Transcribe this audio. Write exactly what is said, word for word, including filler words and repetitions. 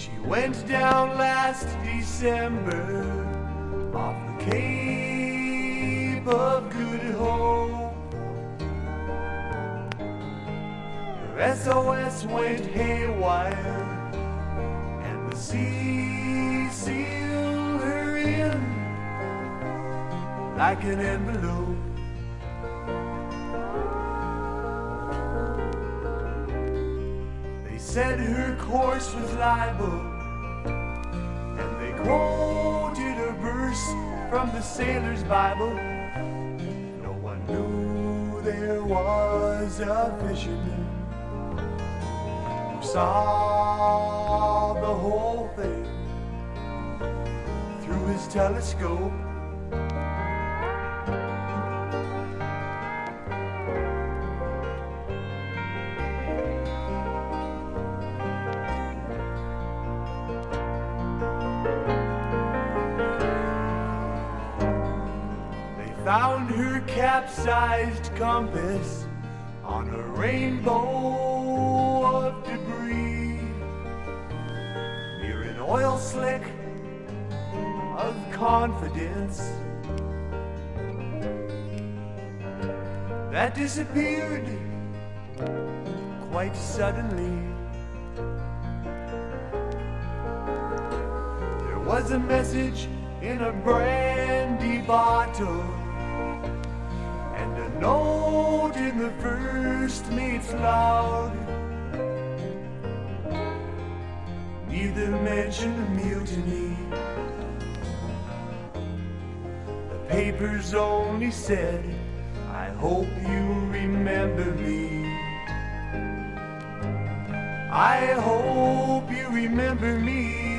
She went down last December off the Cape of Good Hope. Her S O S went haywire and the sea sealed her in like an envelope. They said her course was libel, and they quoted a verse from the sailor's Bible. No one knew there was a fisherman who saw the whole thing through his telescope. Found her capsized compass on a rainbow of debris near an oil slick of confidence that disappeared quite suddenly. There was a message in a brandy bottle and a note in the first mate's log. Neither mentioned a mutiny. The papers only said, I hope you remember me. I hope you remember me.